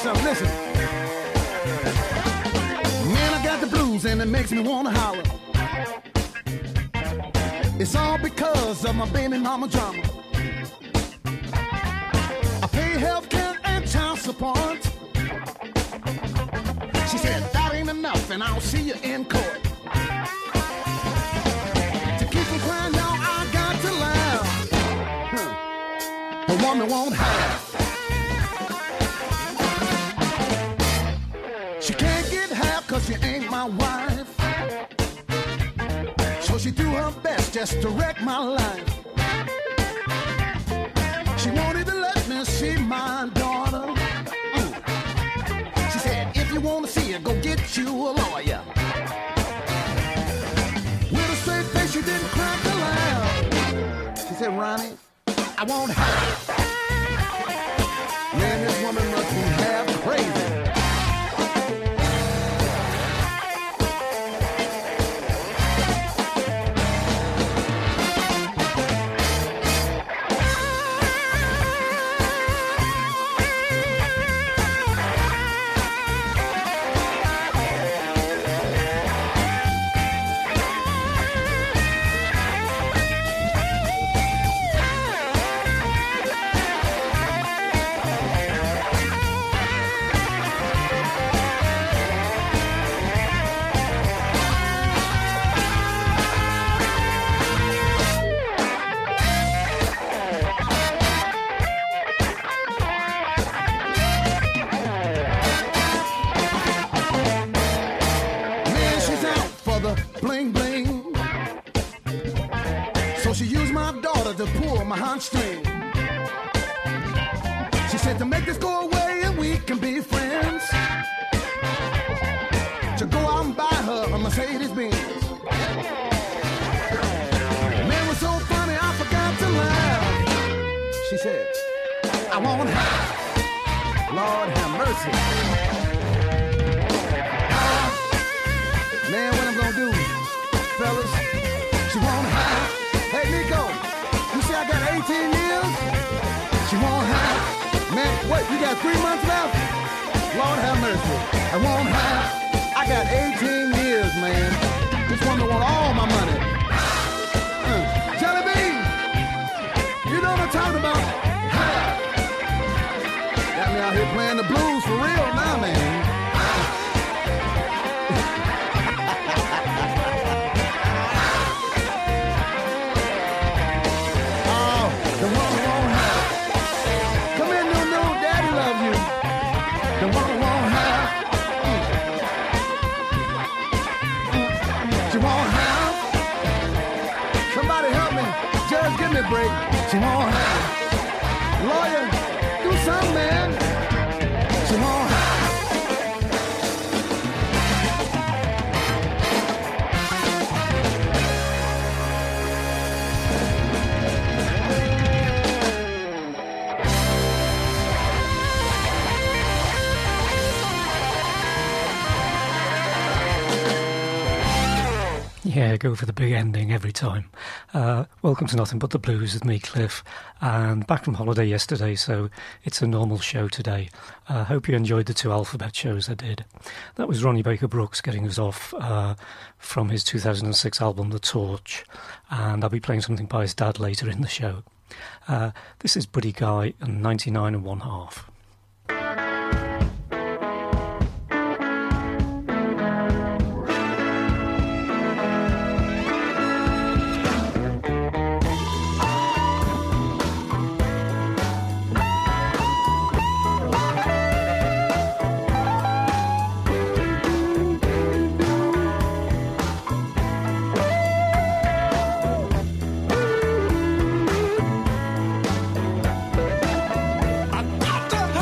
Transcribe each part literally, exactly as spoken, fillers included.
something. Listen. Man, I got the blues and it makes me wanna holler. It's all because of my baby mama drama. I pay health care and child support. She said that ain't enough and I'll see you in court. To keep from crying now I got to laugh. Huh. A woman won't have. She can't get half cause she ain't my wife. So she do her best just to wreck my life. She wanted to let me see my daughter. Mm. She said, if you want to see her, go get you a lawyer. With a straight face, she didn't crack a laugh. She said, Ronnie, I won't have. Man, this woman must be half crazy. To pull my heartstring. She said to make this go away and we can be friends. To go out and buy her a Mercedes Benz. Man was so funny I forgot to laugh. She said, I won't have. Lord have mercy. Man, what I'm gonna do, fellas? She won't have. Hey, Nico. I got eighteen years. She won't have. Man, what? You got three months left? Lord have mercy. I won't have. I got eighteen years, man. This woman want all my money. Uh, Jelly Bean, you know what I'm talking about? Got me out here playing the blues for real now, man. Give me a break. She won't have. Lawyer, do something, man. She won't have. Yeah, go for the big ending every time. Uh, welcome to Nothing But the Blues with me, Cliff, and back from holiday yesterday, so it's a normal show today. I uh, hope you enjoyed the two alphabet shows I did. That was Ronnie Baker Brooks getting us off uh, from his two thousand six album The Torch, and I'll be playing something by his dad later in the show. Uh, this is Buddy Guy and ninety-nine and one half. I got to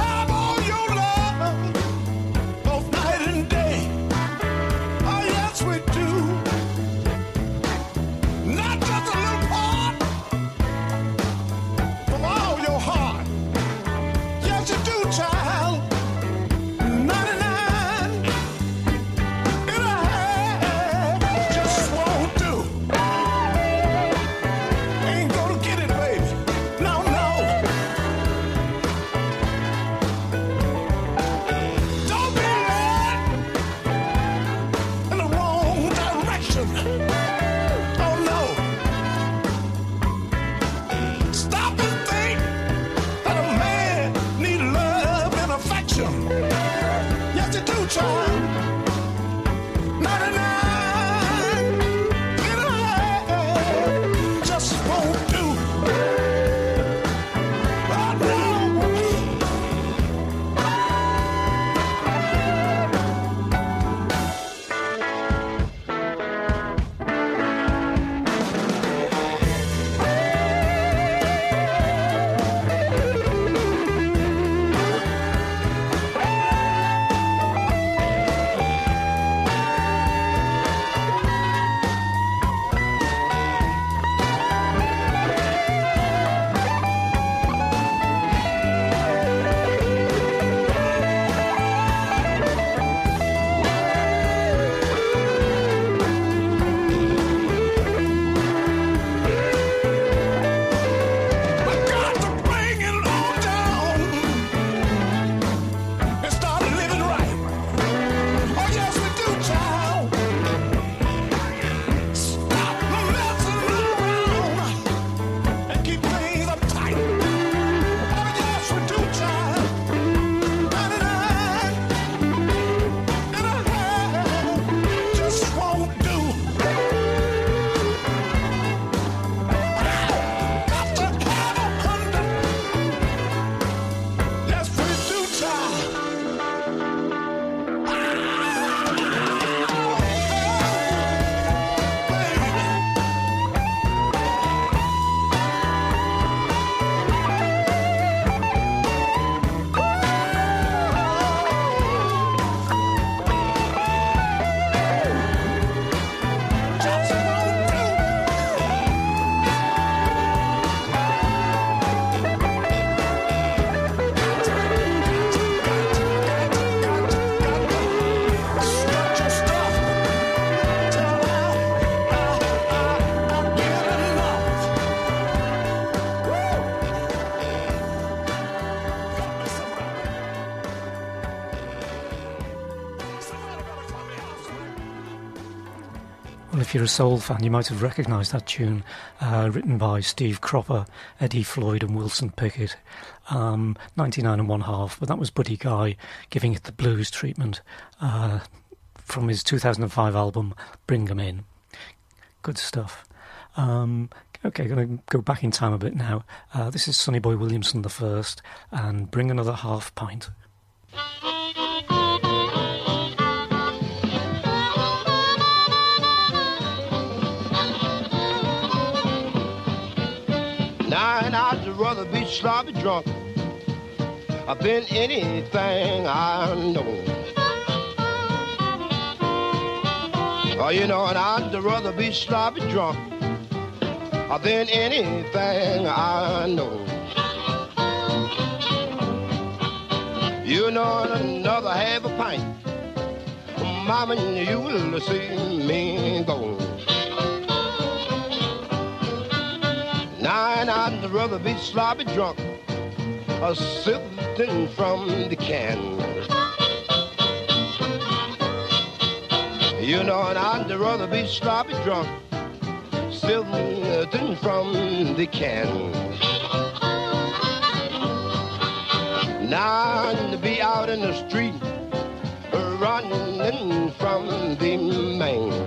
if you're a soul fan, you might have recognised that tune, uh, written by Steve Cropper, Eddie Floyd and Wilson Pickett, um, ninety-nine and one half, but that was Buddy Guy giving it the blues treatment uh, from his two thousand five album, Bring 'Em In. Good stuff. Um, okay, going to go back in time a bit now. Uh, this is Sonny Boy Williamson the First, and Bring Another Half Pint. Now and I'd rather be sloppy drunk than anything I know. Oh, you know, and I'd rather be sloppy drunk than anything I know. You know, another half a pint, mama, you will see me go. Now and I'd rather be sloppy drunk or sipping from the can. You know, and I'd rather be sloppy drunk sipping from the can. Now to be out in the street running from the man.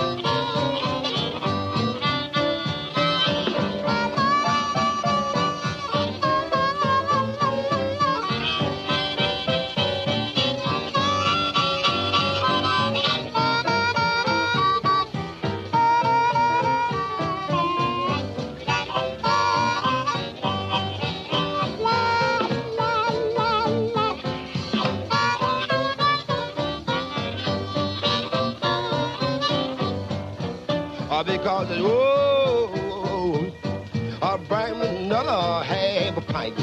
Because, oh, I'll bring me another half a pint.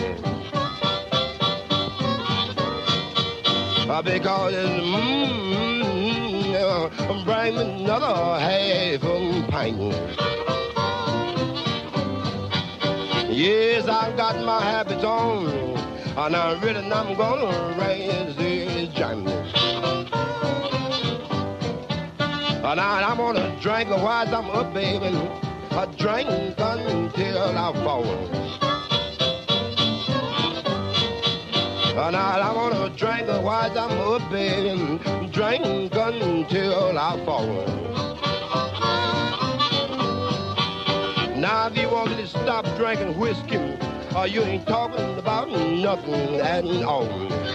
Because, mm, I'll bring me another half a pint. Yes, I've got my habits on, and I really am gonna raise this jam. And I, I'm gonna drink while I'm up, baby. I drink until I fall. And I, I'm gonna drink while I'm up, baby. Drink until I fall. Now, if you want me to stop drinking whiskey, uh, you ain't talking about nothing at all.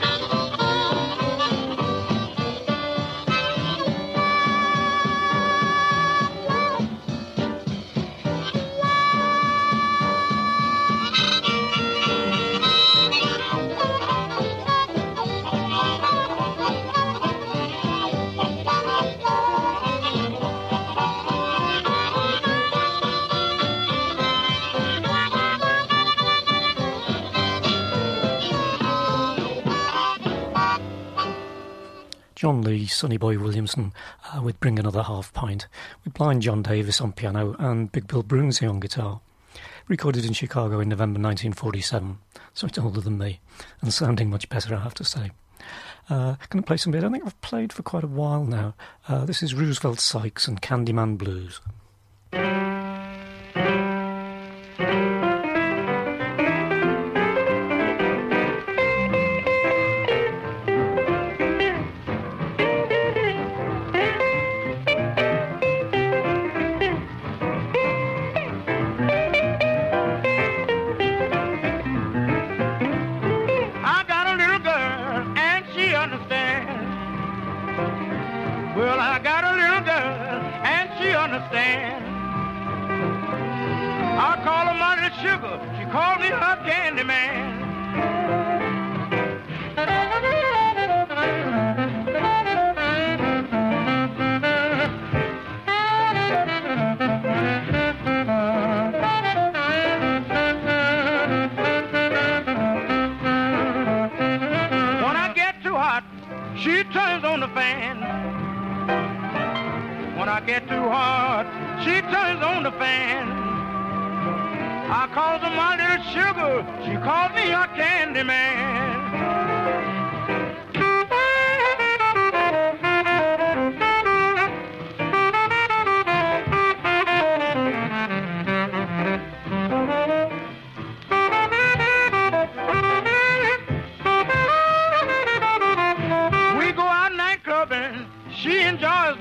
John Lee, Sonny Boy Williamson uh, with Bring Another Half Pint, with Blind John Davis on piano and Big Bill Broonzy on guitar. Recorded in Chicago in November nineteen forty-seven, so it's older than me, and sounding much better, I have to say. Uh, going to play something I don't think I've played for quite a while now. Uh, this is Roosevelt Sykes and Candyman Blues.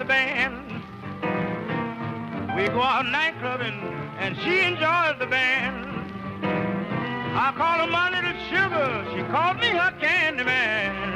the band. We go out night clubbing, and she enjoys the band. I call her my little sugar, she called me her candy man.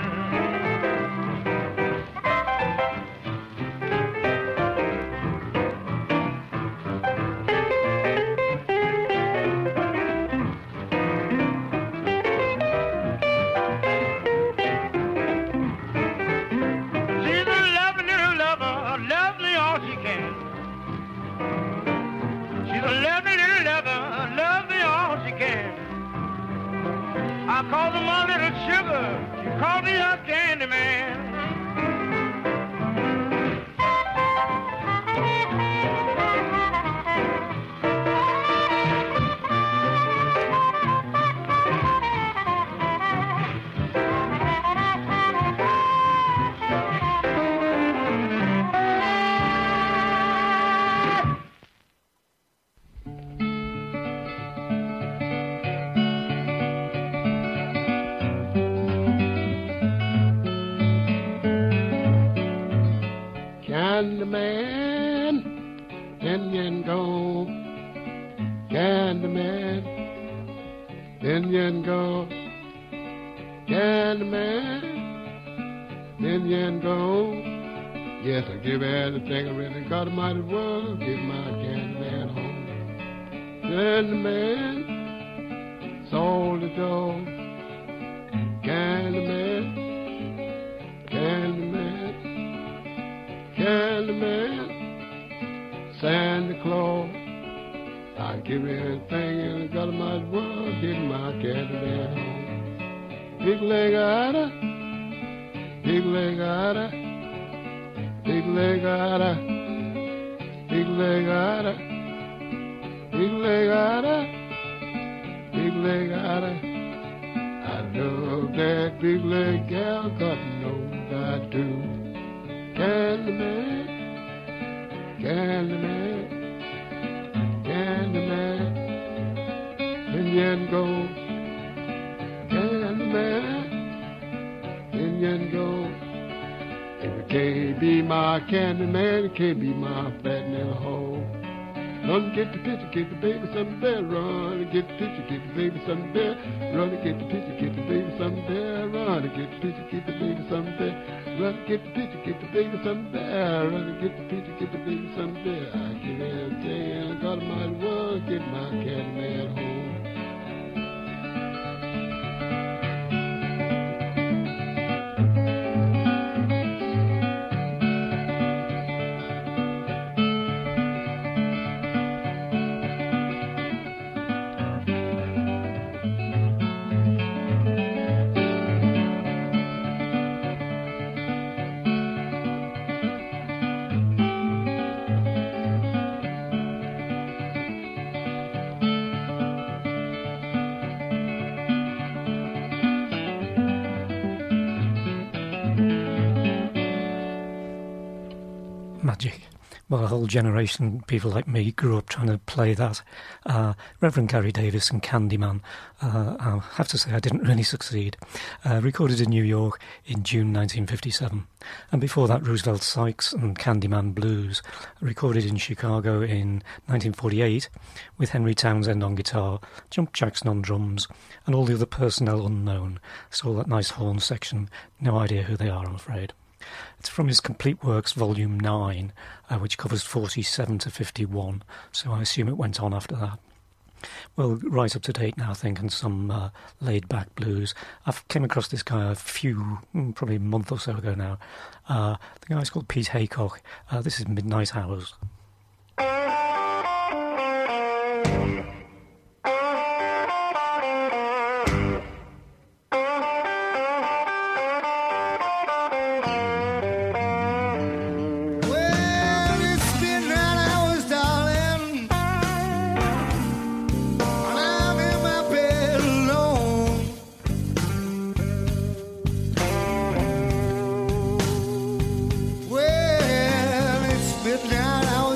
I called her my little sugar, she called me her candy man. Candyman, Indian go. Candyman, Indian go. Candyman, Indian go. Yes, I give everything I really got, might as well get my Candyman home. Candyman, sold the door. Candyman, Candyman. Candyman, Santa Claus, I give you anything and I got my world, get my Candyman home. Big leg ada, big leg ada, big leg ada, big leg ada, big leg ada, big leg ada. I love that big leg gal, God knows I do. Candyman, Candyman, Candyman, Indian gold. Candyman, Indian gold. If it can't be my Candyman, it can't be my fat little hole. Run, get the picture, get the baby some bear. Run and get the picture, get the baby some bear. Run and get the picture, get the baby some bear. Run and get the picture, get the baby some bear. Run and get the picture, get the baby some bear. Run and get the picture, get the baby some bear. I give everything I got my world, get my Candyman home. Magic. Well, a whole generation of people like me grew up trying to play that. Uh, Reverend Gary Davis and Candyman. Uh, I have to say I didn't really succeed. Uh, recorded in New York in June nineteen fifty-seven. And before that, Roosevelt Sykes and Candyman Blues. Recorded in Chicago in nineteen forty-eight with Henry Townsend on guitar, Jump Jackson on drums, and all the other personnel unknown. So all that nice horn section. No idea who they are, I'm afraid. It's from his Complete Works Volume nine, uh, which covers forty-seven to fifty-one, so I assume it went on after that. Well, right up to date now, I think, and some uh, laid-back blues. I've came across this guy a few, probably a month or so ago now. Uh, the guy's called Pete Haycock. Uh, this is Midnight Hours. Well, it's been nine hours.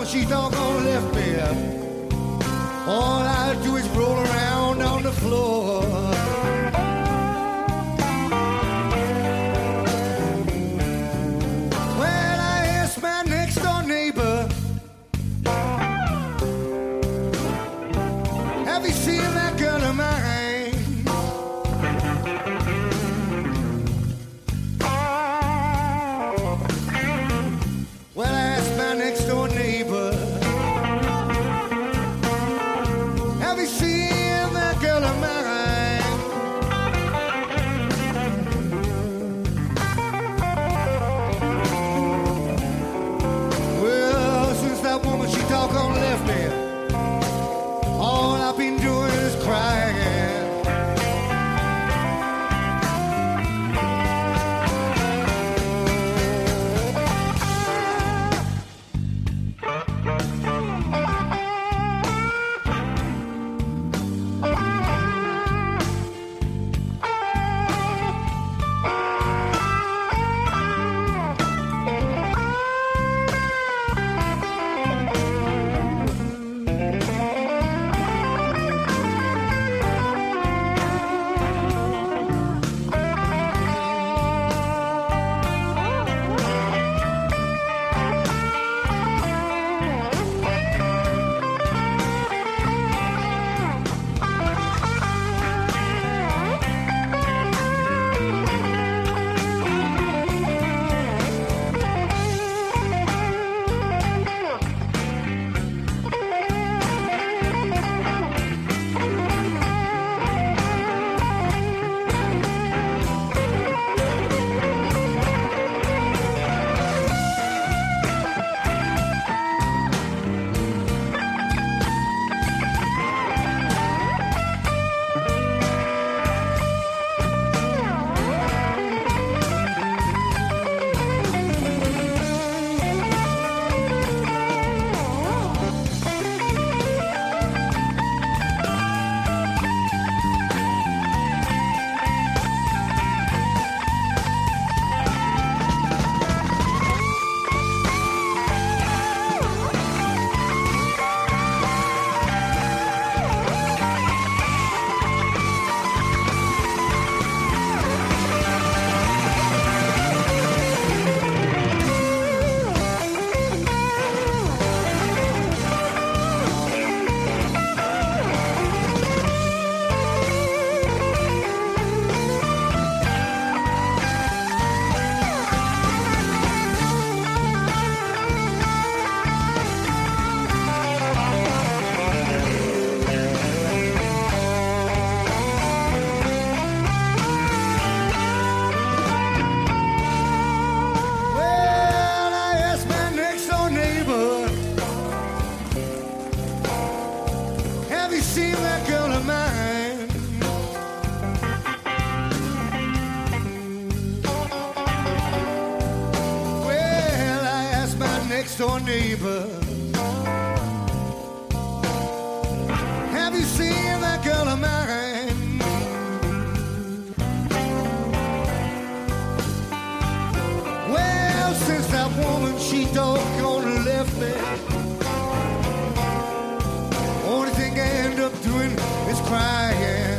woman, she doggone left me. All I do is roll around on the floor. Well, I asked my next door neighbor, have you seen that girl of mine? Well, I asked my next door neighbor, have you seen that girl of mine? Well, since that woman, she doggone left me, all I've been doing is crying. Next door neighbor, have you seen that girl of mine? Well, since that woman, she doggone left me, only thing I end up doing is crying.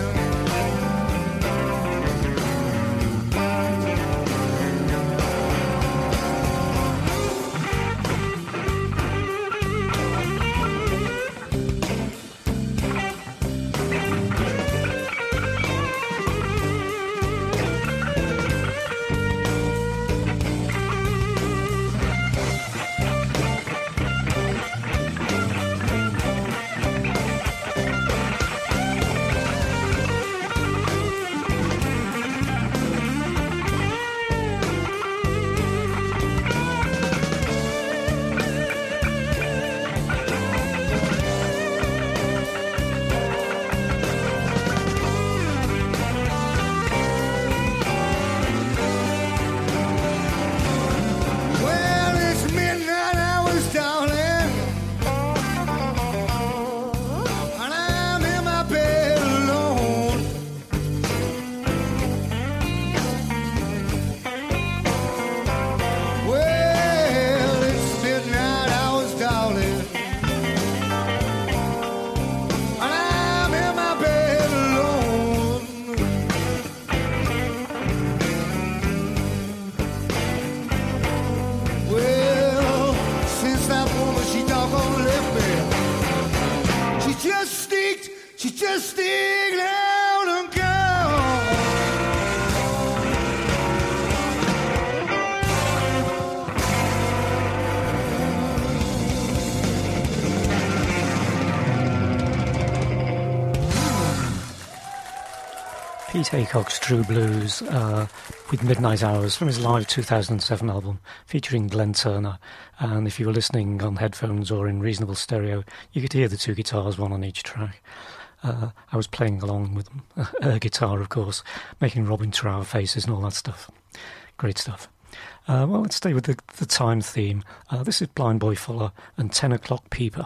Pete Aycock's True Blues uh, with Midnight Hours from his live two thousand seven album featuring Glenn Turner. And if you were listening on headphones or in reasonable stereo, you could hear the two guitars, one on each track. Uh, I was playing along with them, air guitar of course, making Robin Trower faces and all that stuff. Great stuff. Uh, well, let's stay with the, the time theme. Uh, this is Blind Boy Fuller and ten o'clock Peeper.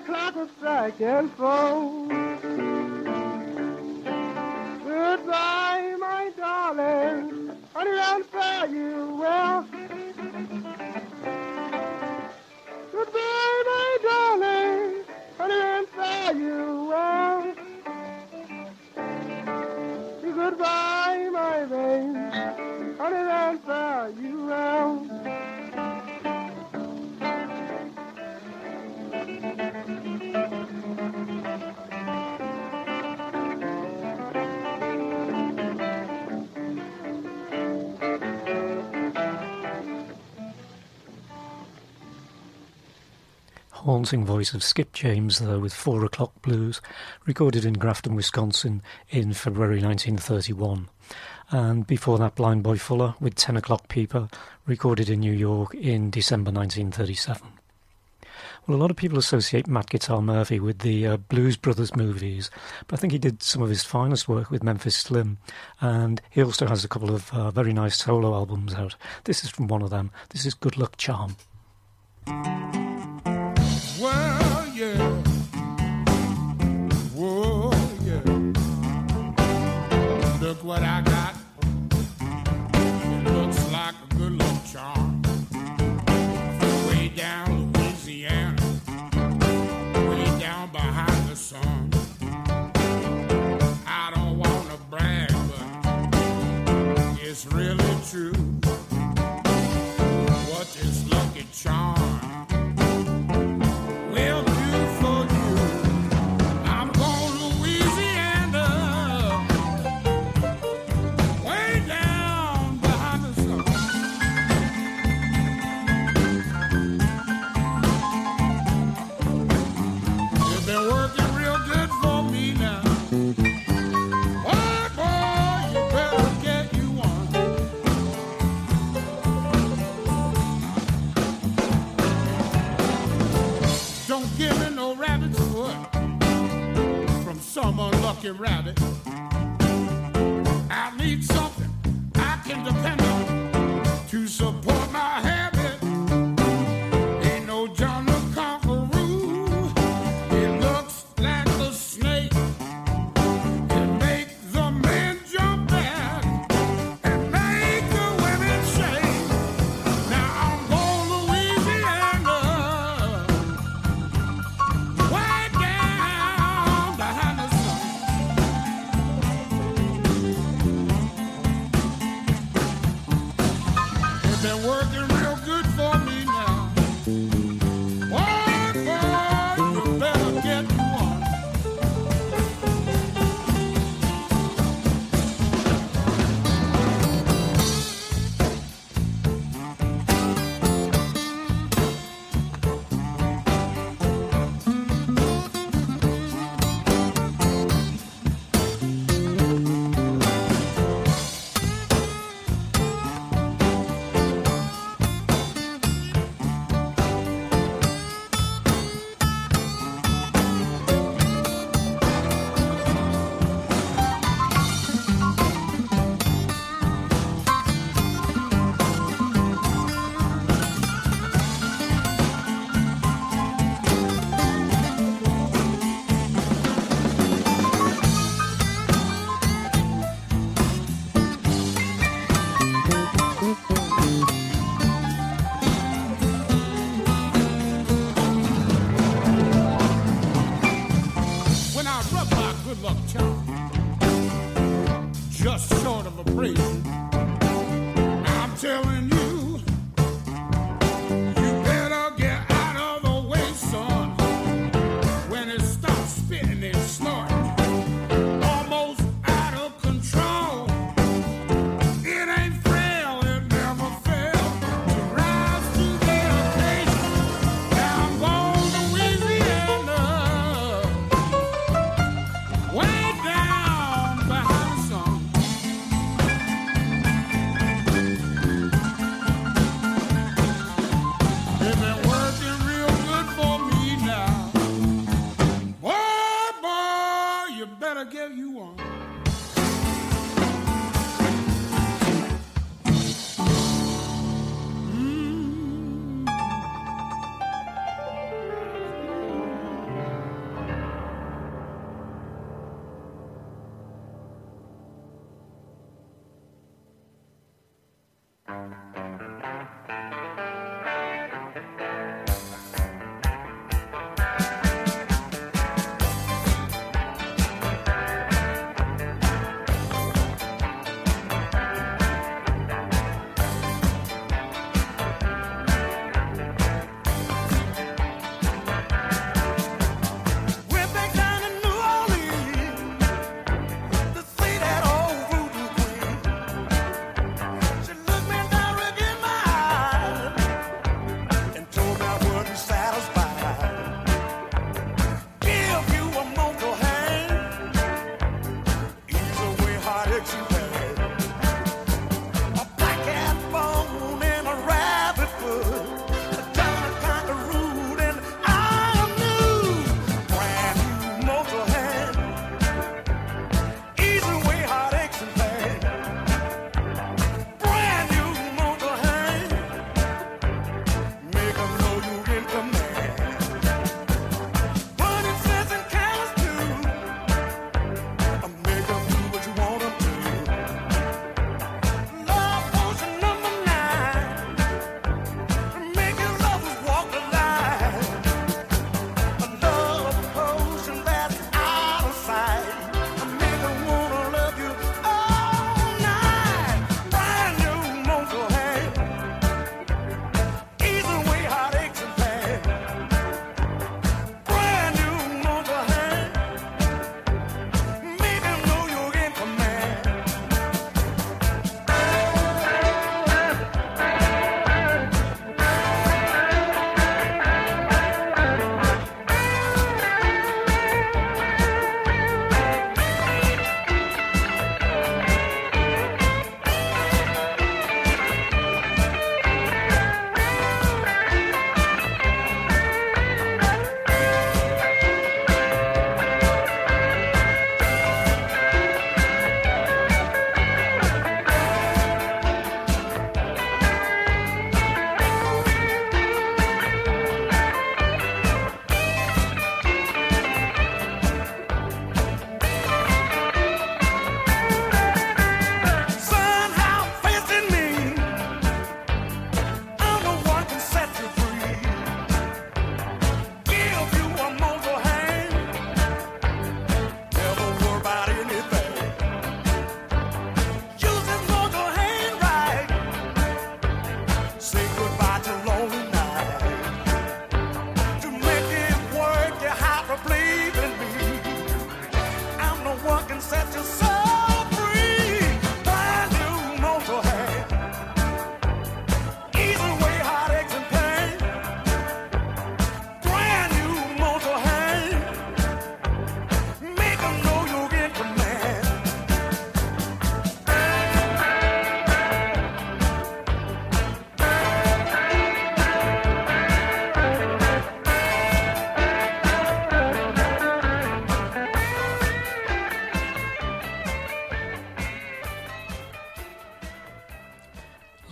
clock is striking four. Goodbye, my darling, honey, I'll fare you well. Goodbye, my darling, honey, I'll fare you well. Goodbye, my babe, honey, I'll fare you well. Haunting voice of Skip James there with Four O'Clock Blues, recorded in Grafton, Wisconsin in February nineteen thirty-one. And before that, Blind Boy Fuller with Ten O'Clock Peeper, recorded in New York in December nineteen thirty-seven. Well, a lot of people associate Matt Guitar Murphy with the uh, Blues Brothers movies, but I think he did some of his finest work with Memphis Slim, and he also has a couple of uh, very nice solo albums out. This is from one of them. This is Good Luck Charm. Well, yeah. Whoa, yeah. Look what I got. It looks like a good luck charm. Way down Louisiana, way down behind the sun. I don't want to brag, but it's really true. What this lucky charm will do for you. I'm going to Louisiana, way down behind the sun. You've been working real good for me now. Oh, boy, you better get you one. Don't give me no rabbit's foot from some unlucky rabbit. I need something I can depend on to support my habit. Ain't no John the Conqueror. It looks like a snake. It makes the men jump back and make the women shake. Now I'm going to Louisiana, way down behind the sun. They've been working real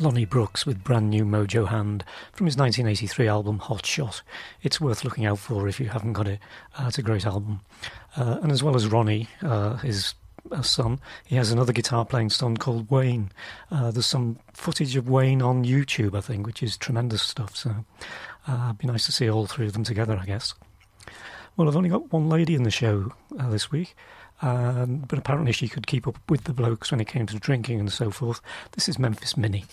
Lonnie Brooks with Brand New Mojo Hand from his nineteen eighty-three album Hot Shot. It's worth looking out for if you haven't got it. Uh, it's a great album. Uh, and as well as Ronnie, uh, his uh, son, he has another guitar playing son called Wayne. Uh, there's some footage of Wayne on YouTube, I think, which is tremendous stuff. So uh, it'd be nice to see all three of them together, I guess. Well, I've only got one lady in the show uh, this week. Um, but apparently she could keep up with the blokes when it came to drinking and so forth. This is Memphis Minnie.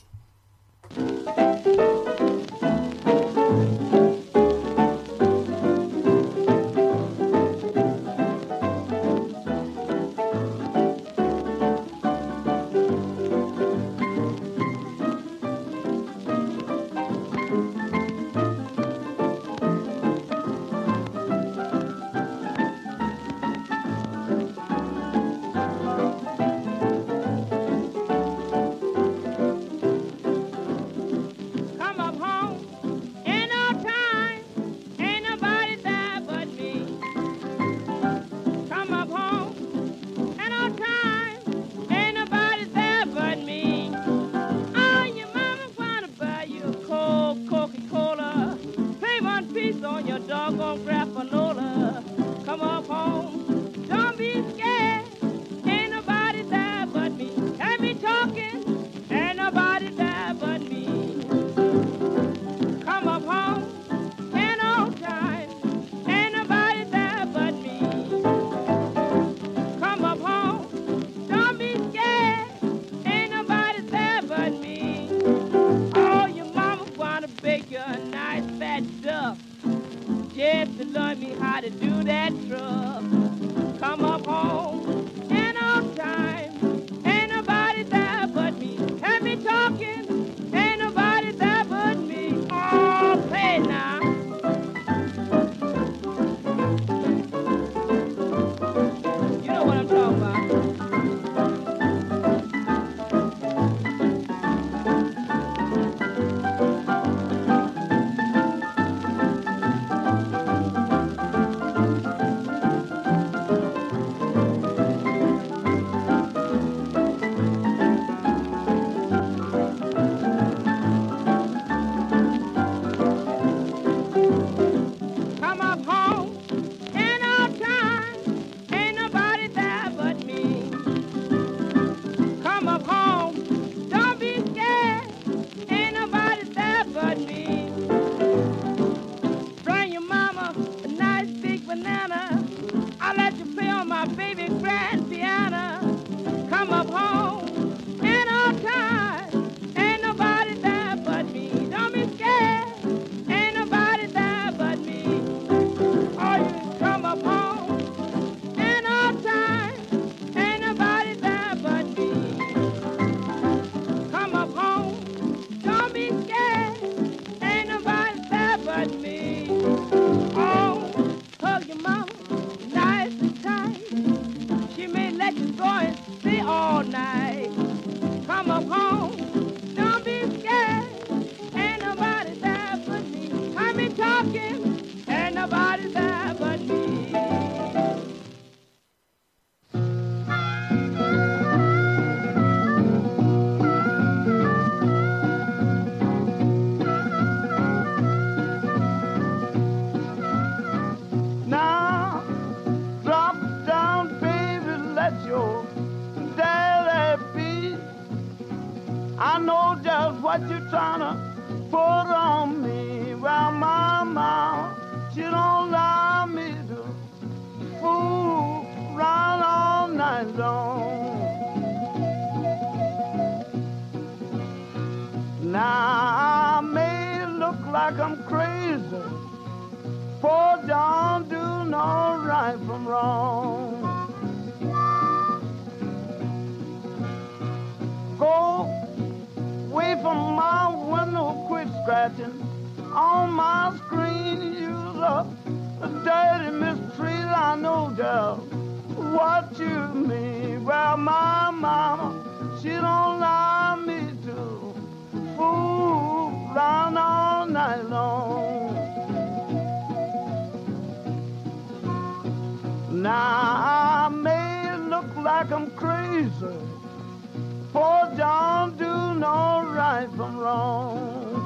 Now I may look like I'm crazy, for John do know right from wrong.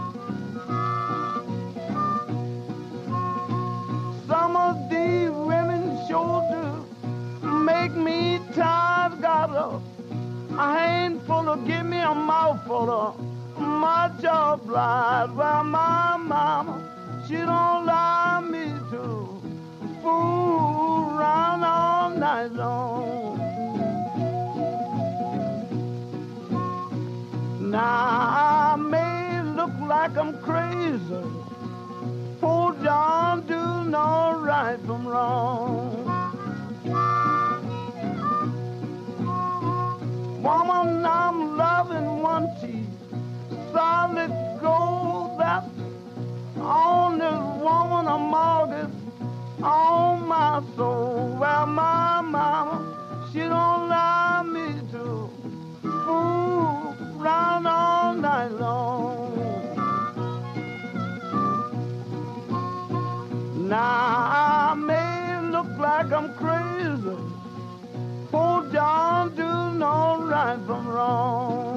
Some of these women sure do make me tired. Got a, a handful of, give me a mouthful of much obliged. Well, my mama, she don't allow me to fool around all night long. Now I may look like I'm crazy, poor John do know right from wrong. Woman, I'm loving one cheek, solid gold, that's on this woman a mortgage on my soul. Well, my mama, she don't allow me to fool round all night long. Now I may look like I'm crazy, poor John do know right from wrong.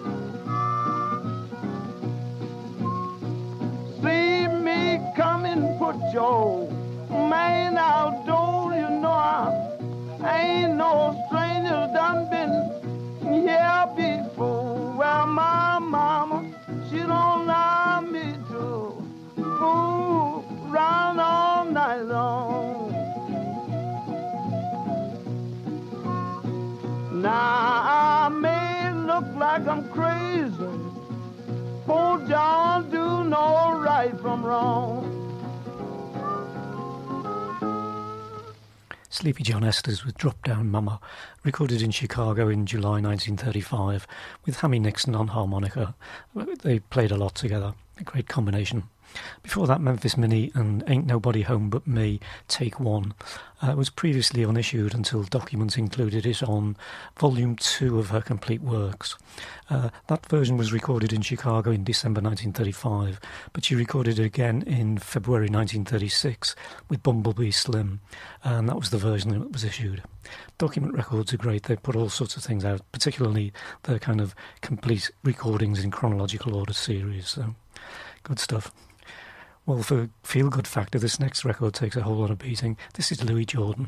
See me come and put your man outdoors, you know I ain't no stranger, done been here before. Well, my mama, she don't allow me to fool round all night long. Now I may look like I'm crazy, poor John do know right from wrong. Sleepy John Esters with Drop Down Mama, recorded in Chicago in July nineteen thirty-five with Hammy Nixon on harmonica. They played a lot together, a great combination. Before that, Memphis Minnie and Ain't Nobody Home But Me, Take One. Uh, it was previously unissued until documents included it on Volume two of her complete works. Uh, that version was recorded in Chicago in December nineteen thirty-five, but she recorded it again in February nineteen thirty-six with Bumblebee Slim, and that was the version that was issued. Document records are great. They put all sorts of things out, particularly the kind of complete recordings in chronological order series, so good stuff. Well, for feel-good factor, this next record takes a whole lot of beating. This is Louis Jordan.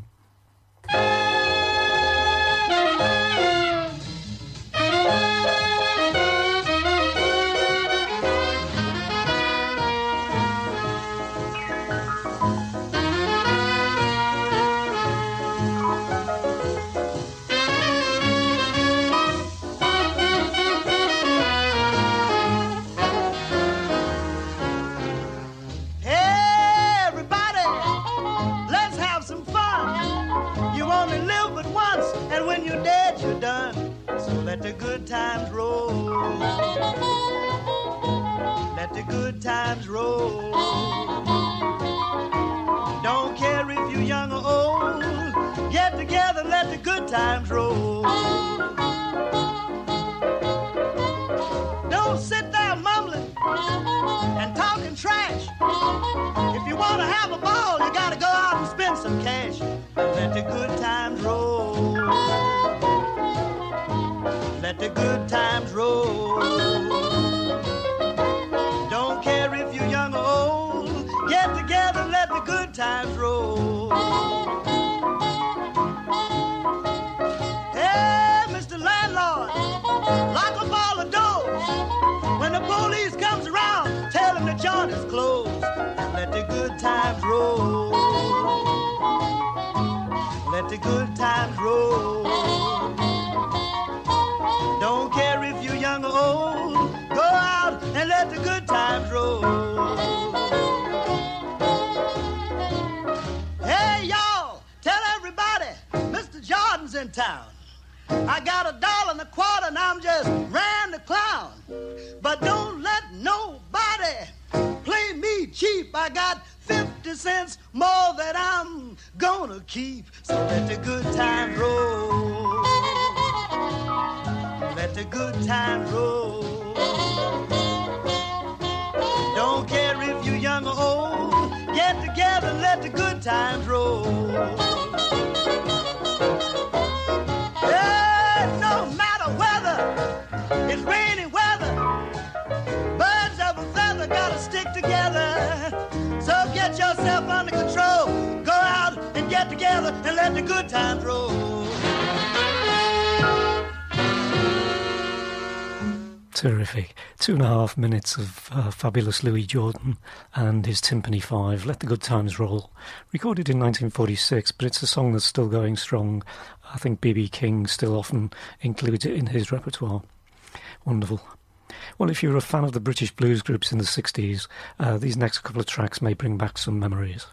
Let the good times roll. Let the good times roll. Don't care if you're young or old. Get together, let the good times roll. Don't sit there mumbling and talking trash. If you want to have a ball, you got to go out and spend some cash. Let the good times roll. Let the good times roll. Don't care if you're young or old. Get together, let the good times roll. Hey, Mister Landlord, lock up all the doors. When the police comes around, tell them the joint is closed. And let the good times roll. Let the good times roll. Don't care if you're young or old. Go out and let the good times roll. Hey, y'all, tell everybody Mister Jordan's in town. I got a dollar and a quarter and I'm just ran the clown. But don't let nobody play me cheap. I got fifty cents more that I'm gonna keep. So let the good times roll. Let the good times roll. Don't care if you're young or old. Get together and let the good times roll. Yeah, no matter whether together and let the good times roll. Terrific. Two and a half minutes of uh, fabulous Louis Jordan and his Timpani Five, Let the Good Times Roll. Recorded in nineteen forty-six, but it's a song that's still going strong. I think B B King still often includes it in his repertoire. Wonderful. Well, if you're a fan of the British blues groups in the sixties, uh, these next couple of tracks may bring back some memories.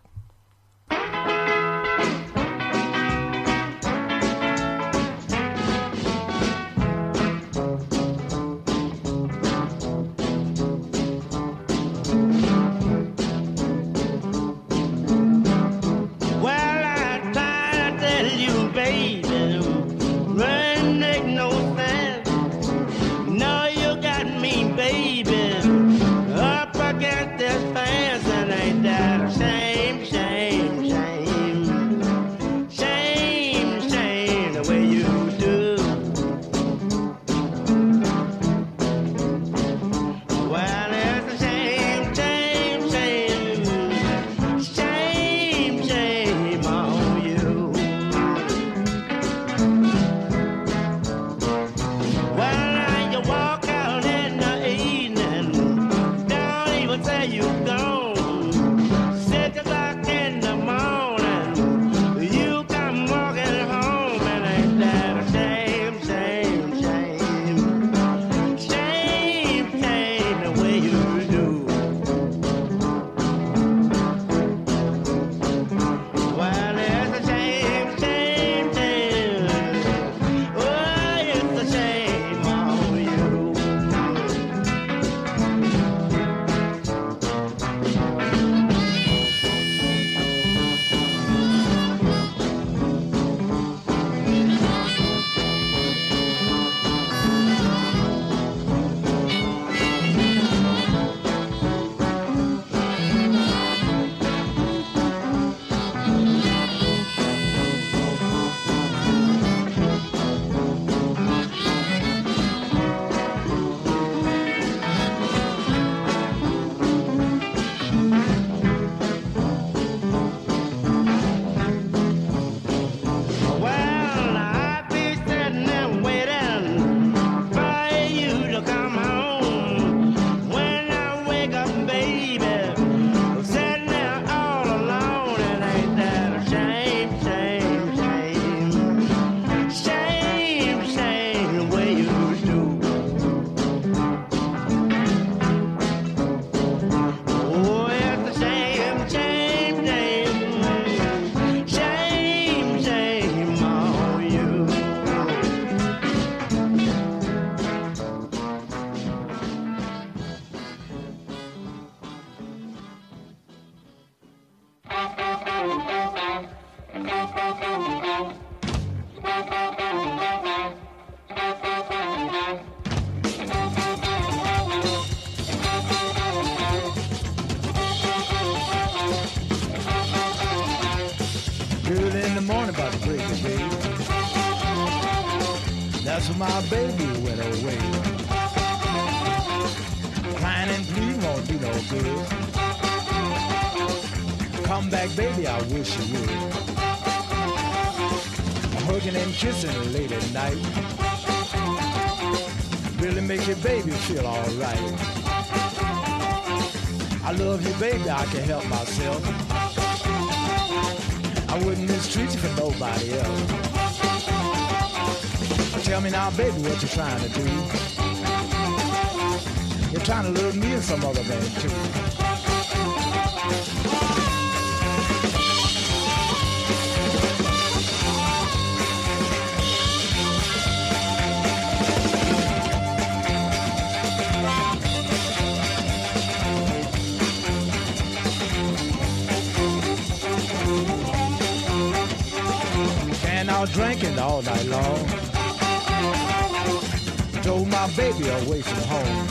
Early in the morning about the break of day, that's when my baby went away. Crying and pleading won't do no good. Come back, baby, I wish you would. Hugging and kissing late at night really make your baby feel alright. I love you, baby, I can't help myself. I wouldn't mistreat you for nobody else. Tell me now, baby, what you're trying to do. You're trying to lure me and some other man, too. Drinking all night long, drove my baby away from home.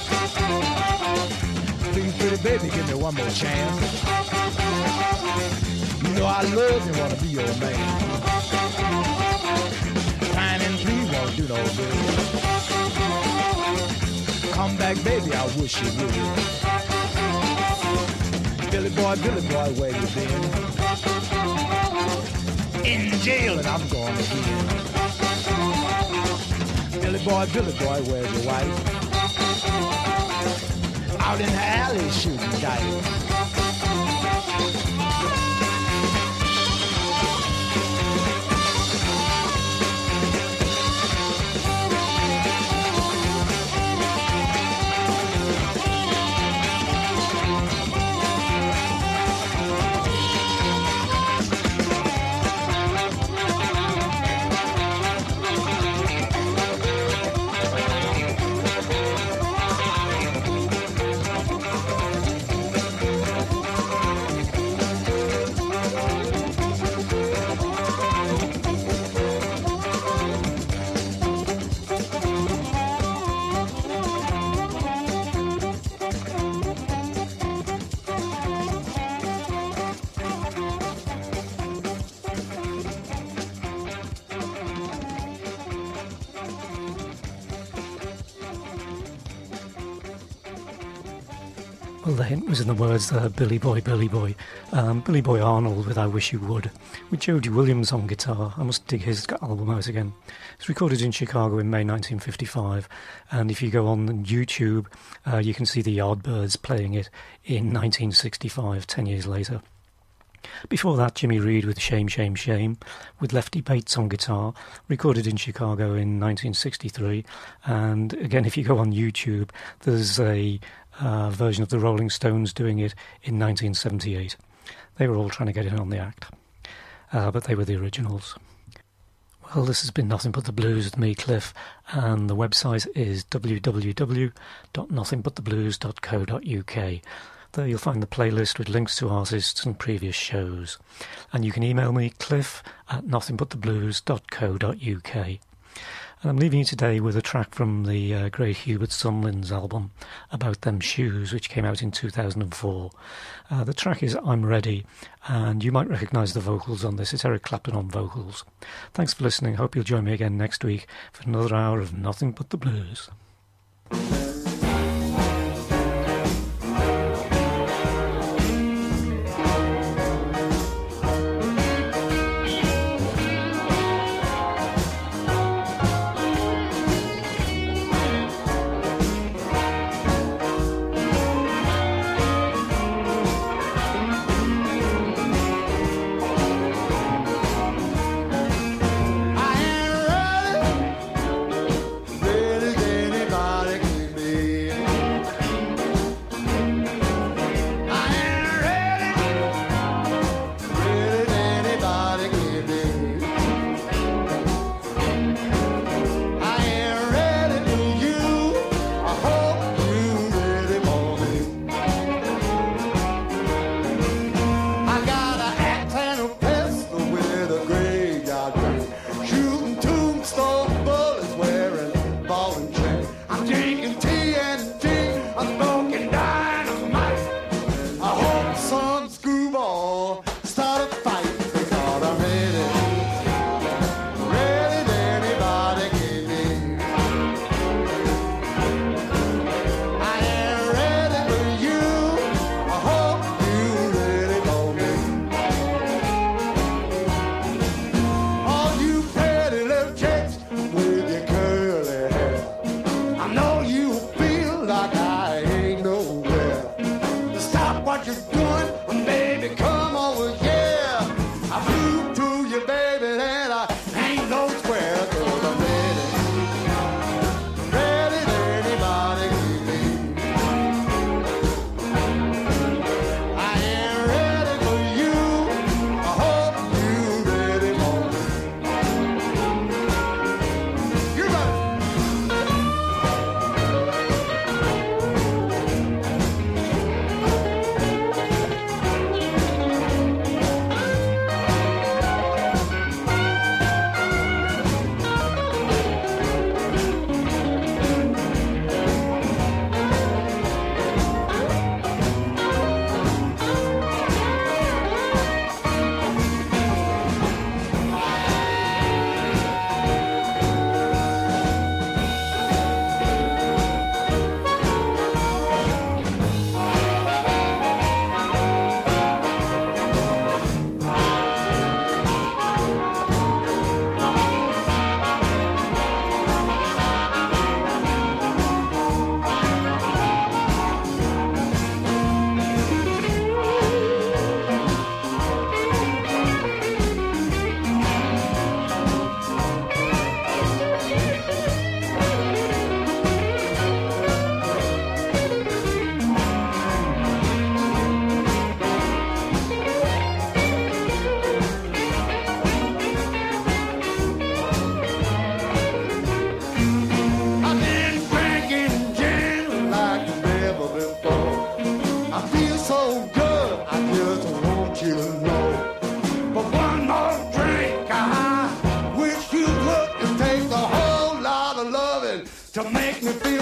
Please, pretty baby, give me one more chance. You know I love you, wanna be your man. Crying and please won't do no good. Come back, baby, I wish you would. Billy boy, Billy boy, where you been? in jail and I'm going again. Billy boy, Billy boy, where's your wife? Out in the alley shooting dice. Well, the hint was in the words there, Billy Boy, Billy Boy. Um, Billy Boy Arnold with I Wish You Would, with Jody Williams on guitar. I must dig his album out again. It's recorded in Chicago in May nineteen fifty-five, and if you go on YouTube, uh, you can see the Yardbirds playing it in nineteen sixty-five, ten years later. Before that, Jimmy Reed with Shame, Shame, Shame, with Lefty Bates on guitar, recorded in Chicago in nineteen sixty-three. And again, if you go on YouTube, there's a uh, version of the Rolling Stones doing it in nineteen seventy-eight. They were all trying to get in on the act, uh, but they were the originals. Well, this has been Nothing But the Blues with me, Cliff, and the website is w w w dot nothing but the blues dot co dot u k. There you'll find the playlist with links to artists and previous shows. And you can email me, cliff at nothing but the blues dot co dot u k. And I'm leaving you today with a track from the uh, great Hubert Sumlin's album, About Them Shoes, which came out in two thousand four. Uh, the track is I'm Ready, and you might recognise the vocals on this. It's Eric Clapton on vocals. Thanks for listening. Hope you'll join me again next week for another hour of Nothing But the Blues. I ain't ready, ready, ready. me feel